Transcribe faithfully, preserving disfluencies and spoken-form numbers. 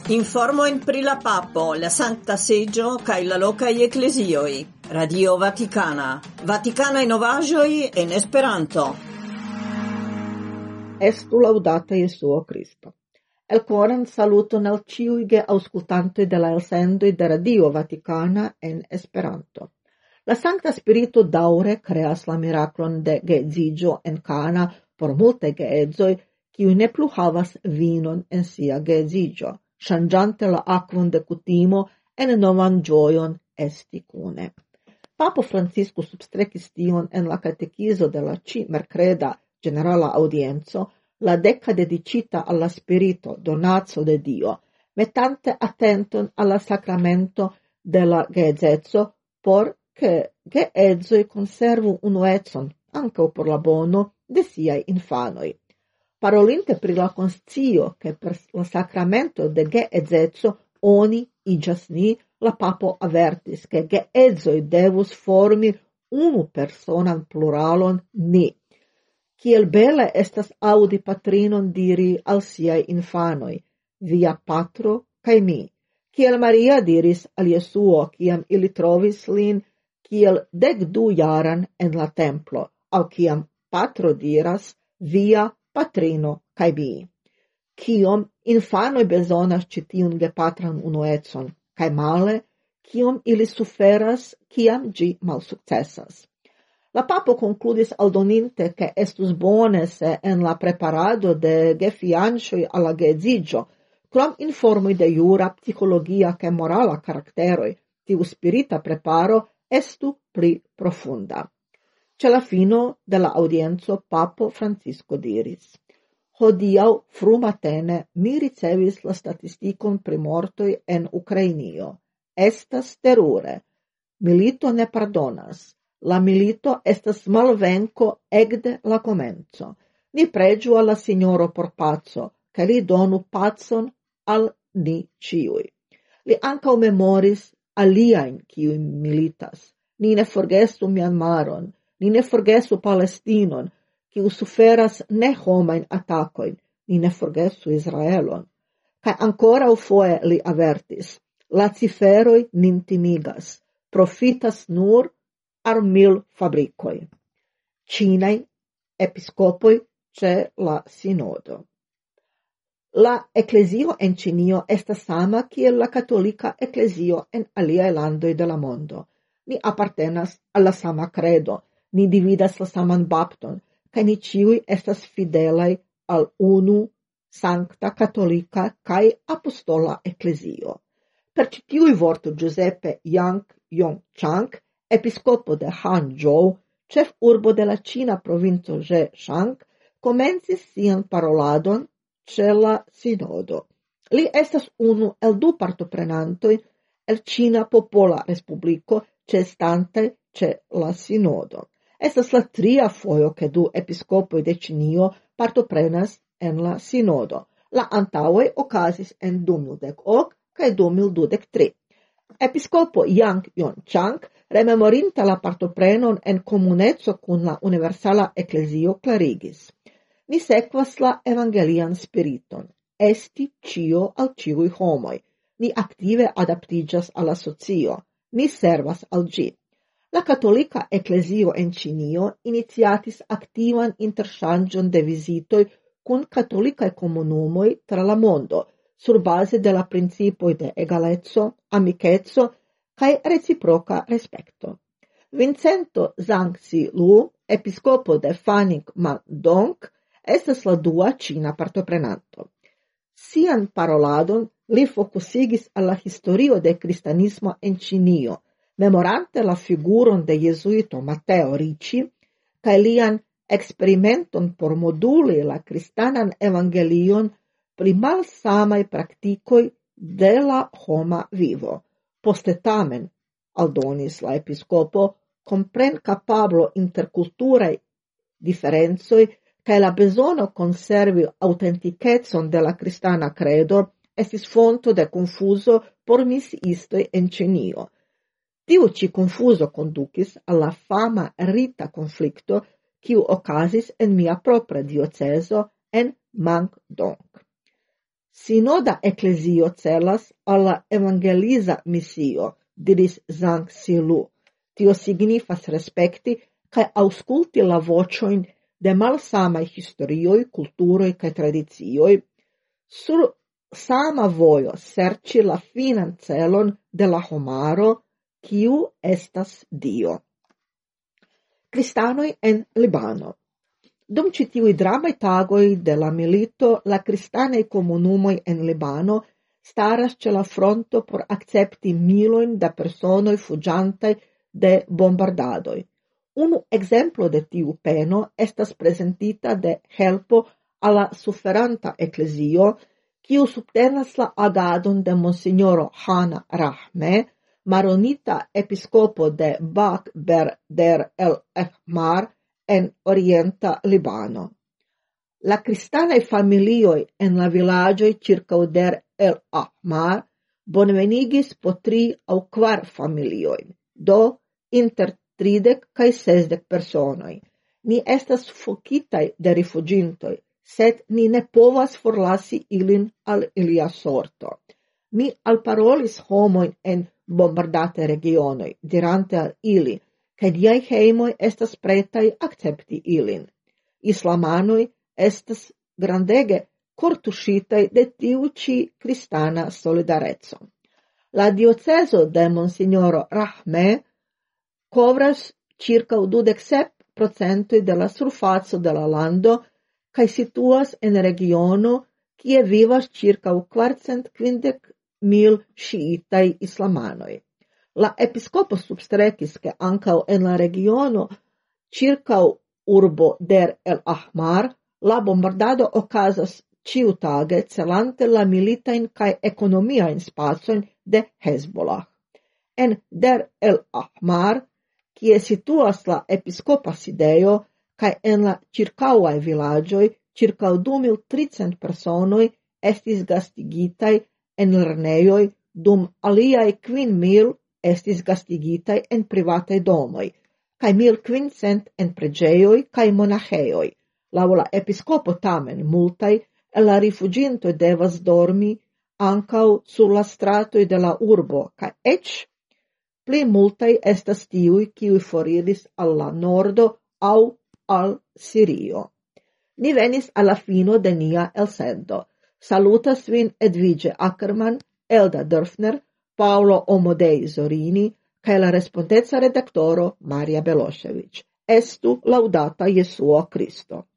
Informojn pri la papo, la Sankta Seĝo kaj la lokaj eklezioj. Radio Vatikana. Vatikanaj novaĵoj en Esperanto. Estu laudata Jesuo Cristo. El coran saluton al ĉiuj geaŭskultantoj de la elsendoj de Radio Vatikana en Esperanto. La Sankta Spirito daŭre kreas la miraklon de geedziĝo en Kana por multaj geedzoj, kiuj ne plu havas vinon en sia geedziĝo, ŝanĝante la akvon de kutimo en novan ĝojon esti kune. Papo Francisco substrekis tion en la katekizo de la ĉi-merkreda ĝenerala aŭdienco, la deca dedicita alla spirito, donazo de Dio, mettante attenton alla sacramento de la geedzeco, por che geedzoi conservu unuecon, anche por la bono de siai infanoi. Parolinte pri la conscio che per la sacramento de geedzeco oni igas ni, la papo avertis che geedzoi devus formi unu personan pluralon ni. Kiel bele estas audi patrinon diri al siai infanoi, via patro cae mi. Kiel Maria diris al Jesuo, kiam ili trovis lin, kiel dek du jaran en la templo, au kiam patro diras, via patrino cae mi. Kiom infanoi bezonas citiun gepatran unuecon, cae male, kiom ili suferas, kiam gi malsuccessas. La papo concludis aldoninte che estus bone se en la preparado de gefianĉoj al la geedziĝo, krom informoj de jura, psikologia kaj morala karakteroj, tiu spirita preparo estu pli profunda. Ĉe la fino de la audienco papo Francisco diris: Hodiaŭ frumatene mi ricevis la statistikon pri mortoj en Ukrainio. Estas terure. Milito ne pardonas. La milito estas malvenko ekde la komenco. Ni preĝu al la Signoro por paco, ke li donu pacon al ni ĉiuj. Li ankaŭ memoris aliajn, kiuj militas. Ni ne forgesu Mjanmaron, ni ne forgesu Palestinon, kiu suferas ne homajn atakojn, ni ne forgesu Israelon. Kaj ankoraŭ foje li avertis: la ciferoj nin timigas, profitas nur armil fabricoi. Cinai episcopoi ce la sinodo. La ecclesio en Cinio estas sama kiel la catolica ecclesio en aliae landoi de la mondo. Ni appartenas alla sama credo, ni dividas la saman bapton, ca ni ciui estas fidelai al unu sancta catolica cae apostola ecclesio. Per citiui vorto Giuseppe Yang Yong Chang, episcopo de Hangzhou, chef urbo de la Cina provinco Zhejiang, comencis sian paroladon ce la sinodo. Li estas unu el du partoprenantoj el Cina Popola Respubliko ĉeestante ce la sinodo. Estas la tria fojo ke du episkopoj de Ĉinio partoprenas en la sinodo. La antaŭaj okazis en du mil dek ok kaj du mil dudek tri. Episcopo Yang Yong-chang, rememorinta la partoprenon en comuneco kun la universala ecclesio, clarigis: ni sekvas la evangelian spiriton, esti ĉio al ĉiuj homoj, ni aktive adaptiĝas al la socio, ni servas al ĝi. La katolika ecclesio en Ĉinio iniciatis aktivan interŝanĝon de vizitoj kun katolikaj komunumoj tra la mondo, sur base de la principoi de egaleco, amiceco, cae reciproca respecto. Vincento Zhangxi Lu, episcopo de Fanning Mandong, estas la dua Cina partoprenanto. Sian paroladon li focusigis alla historio de cristianismo en Cinio, memorante la figuron de jesuito Matteo Ricci, cae lian experimenton por moduli la cristanan evangelion pri malsamaj praktikoj de la homa vivo. Poste tamen, aldonis la episkopo, kompren kapablo interkulturaj diferencoj kaj la bezono konservi autentikecon de la kristana credo estis fonto de konfuzo por misiistoj en Ĉinio. Tiu ĉi konfuzo kondukis al la fama rita konflikto, kiu okazis en mia propra diocezo en Mangdong. Sinoda ecclesio celas alla evangeliza missio, diris Zhang Xilu. Tio signifas respekti cae ausculti la vocioin de malsamai historioi, culturoi cae tradizioi, sur sama voio serci la finan celon de la homaro, kiu estas Dio. Cristanoi en Libano. Dum citiui dramai tagoi de la milito, la cristanei comunumoi en Libano staras ce la fronto por accepti miloin da personoi fugiantai de bombardadoi. Unu exemplo de tiu peno estas presentita de helpo alla sufferanta ecclesio, kiu subtenas la agadon de Monsignoro Hana Rahme, maronita episcopo de Bak Ber der el Ahmar en orienta Libano. La cristanei familioi en la villagioi circau der el Ahmar bonvenigis po tri au quar familioi, do inter tridec cae sesdec personoi. Ni estas sufokitai de rifugintoi, sed ni ne povas forlasi ilin al ilia sorto. Mi alparolis homoin en bombardate regionoi, dirante al ili, che diai heimoi estas pretai accepti ilin. Islamanoi estas grandege cortuscitai de tiu ci cristana solidarezzo. La dioceso de Monsignoro Rahme covras circa dudec sep procentoi de la surfaco de la lando cae situas en regiono kie vivas circa quarcent quindec mil sciitai islamanoi. La episcopo substrecis che ancao en la regiono circa urbo der el Ahmar la bombardado ocasas ciutage celante la militain cae economiaen spazioin de Hezbollah. En der el Ahmar, kie situas la episcopa sideo, cae en la circauae villagioi, circa du mil tricent personoi estis gastigitai en lerneioi, dum aliae quin mil estis gastigitai en privatae domoi, cae mil quincent en pregeioi cae monacheoi. Lau la episcopo tamen multai e la rifugintoi devas dormi ancau sur la stratoi de la urbo, cae ec pli multai estas tiui kiui foriris al la nordo au al Sirio. Ni venis alla fino de nia elsendo. Salutas vin Edvige Ackermann, Elda Dörfner, Paolo Omodei Zorini, cae la respondezza redaktoro Maria Belosevic. Estu laudata Jesuo Cristo.